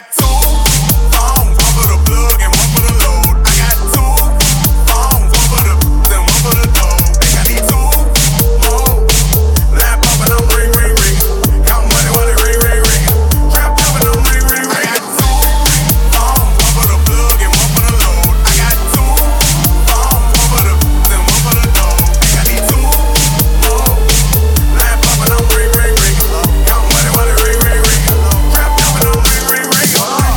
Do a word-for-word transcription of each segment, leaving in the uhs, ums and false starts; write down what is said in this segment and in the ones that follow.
two phones, one for the plug and one for the load. I got two phones, one for the then one for the dough. They got me two more. Lamp poppin', I'm ring, ring, ring. Count money while it ring, ring, ring. Trap jumpin', I'm ring, ring, ring. I got two phones, one for the plug and one for the load. I got two phones, one for the then one for the dough. They got me two more. Lamp poppin', I'm ring, ring, ring. Count money while it ring, ring, ring. Trap jumpin', I'm ring, ring, ring.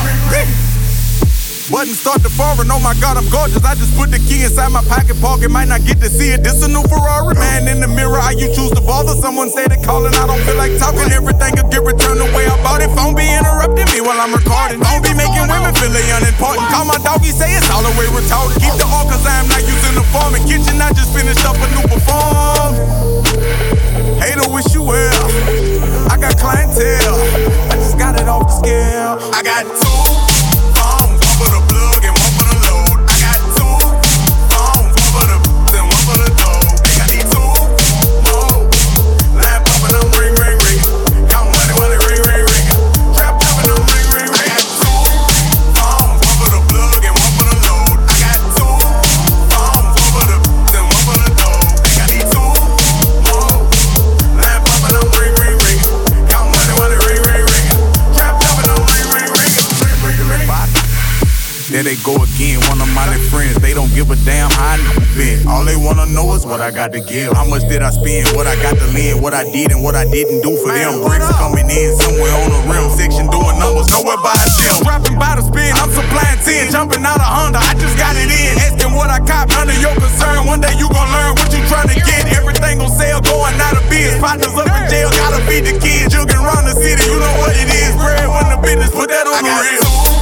Button start to foreign, oh my God, I'm gorgeous. I just put the key inside my pocket, pocket, might not get to see it. This a new Ferrari, man in the mirror. How you choose to bother? Someone say they calling, I don't feel like talking. Everything could get returned the way I bought it. Phone be interrupting me while I'm recording. Phone be making women feel they unimportant. Call my doggy, say it's all the way retarded. Keep the all cause I am not using the form. In kitchen, I just finished up a new perform. Hater, wish you well. I got clientele, I just got it off the scale. I got two phones, one for the plug and one for the load. I got two phones, one for the then one for the dough. They got me two more. Lamp poppin', I'm ring, ring, ring. Count money while it ring, ring, ring. Trap jumpin', I'm ring, ring, ring. I got two phones, one for the plug and one for the load. I got two phones, one for the then one for the dough. They got me two more. Lamp poppin', I'm ring, ring, ring. Count money while it ring, ring, ring. Trap jumpin', I'm ring, ring, ring. Ring, ring, ring. There they go again, one of my little friends. They don't give a damn how I been. All they wanna know is what I got to give. How much did I spend? What I got to lend? What I did and what I didn't do for them. Bricks coming in somewhere on the rim section, doing numbers nowhere by itself. Dropping by the spin, I'm supplying ten. Jumping out of Honda, I just got it in. Asking what I cop, none of your concern. One day you gon' learn what you tryna get. Everything gon' sell, going out of biz. Partners up in jail, gotta feed the kids. You can run the city, you know what it is. Bread when the business, put that on the real.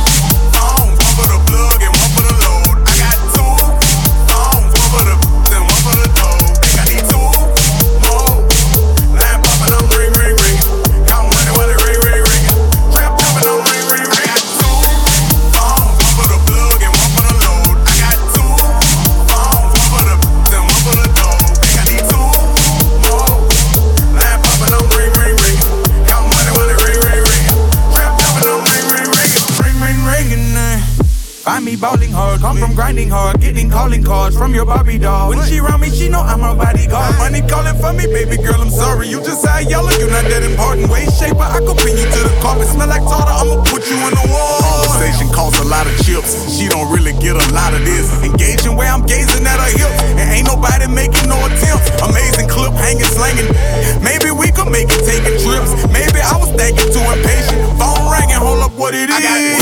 For the plug and one for the load. I got two phones, one for the then one for the dough. They got me two more. Lamp poppin', I'm ring, ring, ring. Count money while it ring, ring, ring. Trap jumpin', I'm ring, ring, ring. I got two phones, one for the plug and one for the load. I got two phones, one for the then one for the dough. They got me two more. Lamp poppin', I'm ring, ring, ring. Count money while it ring, ring, ring. Trap jumpin', I'm ring, ring, ring. Ring, ring, ringin'. Find me ballin' hard, come from grinding hard, getting calling cards from your Barbie doll. When she around me, she know I'm her bodyguard. Money calling for me, baby girl, I'm sorry. You just say yellow, you not that important. Waist shaper, I could pin you to the carpet. Smell like tartar, I'ma put you in the wall. Conversation costs a lot of chips. She don't really get a lot of this. Engaging where I'm gazing at her hips, and ain't nobody making no attempts. Amazing clip, hanging, slanging. Maybe we could make it taking trips. Maybe I was thinking too impatient. Phone ringing, hold up, what it is? I got